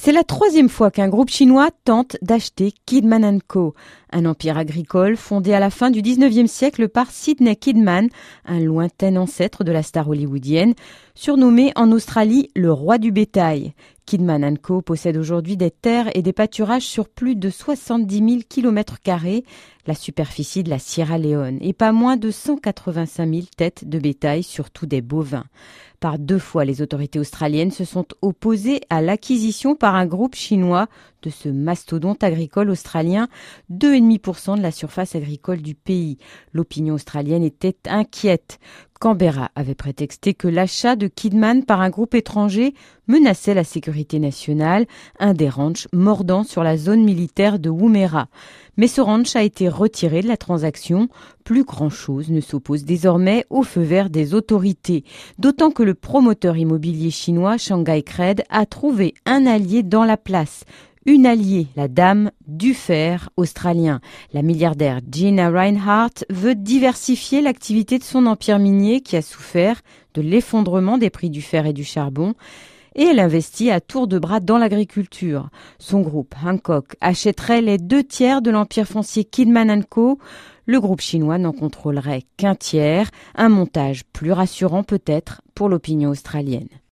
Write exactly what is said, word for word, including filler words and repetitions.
C'est la troisième fois qu'un groupe chinois tente d'acheter Kidman and Co, un empire agricole fondé à la fin du dix-neuvième siècle par Sidney Kidman, un lointain ancêtre de la star hollywoodienne, surnommé en Australie le roi du bétail. Kidman and Co possède aujourd'hui des terres et des pâturages sur plus de soixante-dix mille kilomètres carrés, la superficie de la Sierra Leone, et pas moins de cent quatre-vingt-cinq mille têtes de bétail, surtout des bovins. Par deux fois, les autorités australiennes se sont opposées à l'acquisition par un groupe chinois de ce mastodonte agricole australien, deux virgule cinq pour cent de la surface agricole du pays. L'opinion australienne était inquiète. Canberra avait prétexté que l'achat de Kidman par un groupe étranger menaçait la sécurité nationale, un des ranchs mordant sur la zone militaire de Woomera. Mais ce ranch a été retiré de la transaction. Plus grand-chose ne s'oppose désormais au feu vert des autorités. D'autant que le promoteur immobilier chinois Shanghai Cred a trouvé un allié dans la place. Une alliée, la dame du fer australien. La milliardaire Gina Rinehart veut diversifier l'activité de son empire minier qui a souffert de l'effondrement des prix du fer et du charbon. Et elle investit à tour de bras dans l'agriculture. Son groupe, Hancock, achèterait les deux tiers de l'empire foncier Kidman and Co. Le groupe chinois n'en contrôlerait qu'un tiers, un montage plus rassurant peut-être pour l'opinion australienne.